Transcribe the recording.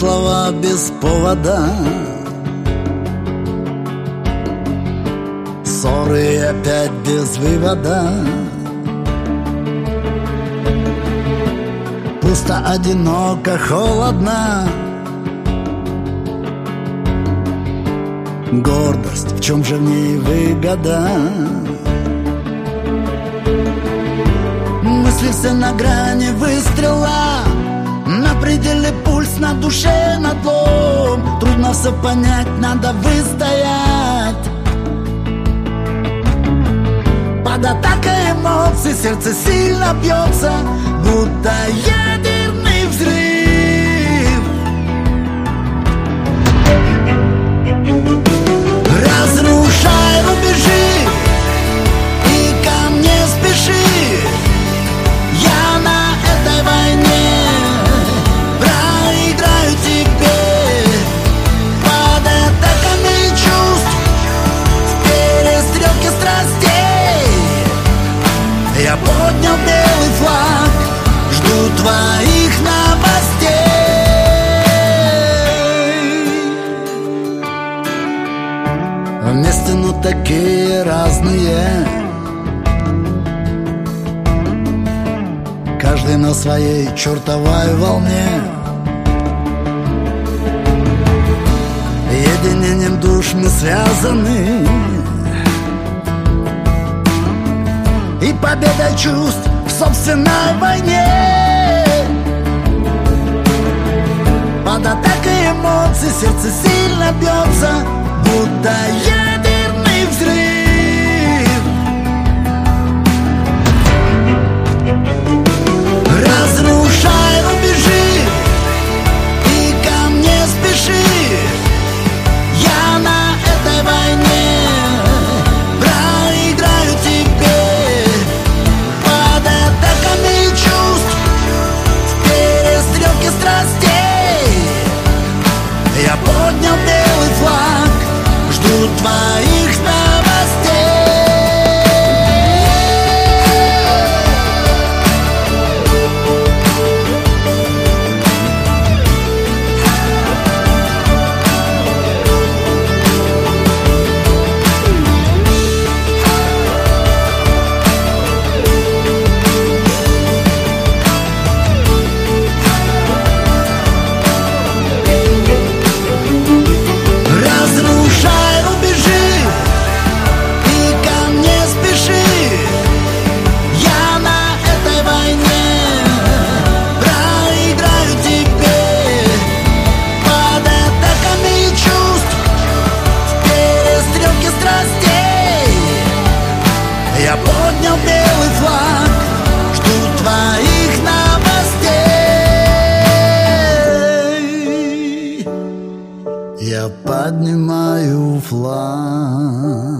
слова без повода, ссоры опять без вывода. Пусто, одиноко, холодно. Гордость, в чем же в ней выгода? Мысли все на грани выстрела, на пределе пульс, на душе надлом. Трудно все понять, надо выстоять. Под атакой эмоций сердце сильно бьется, будто ядерный взрыв. Разрушай рубежи и ко мне спеши. Я на этой войне проиграю тебе. Под атаками чувств, в перестрелке страстей я поднял белый флаг, жду твоих новостей. Вместе, но такие разные, каждый на своей чертовой волне. Единением душ мы связаны, и победой чувств в собственной войне. Под атакой эмоций сердце сильно бьется, будто ядерный взрыв. Разрушай рубежи и ко мне спеши. Я на этой войне проиграю тебе. Под атаками чувств, в перестрелке страстей я поднял белый флаг, жду твоих новостей. Я поднял белый флаг, жду твоих новостей. Я поднимаю флаг.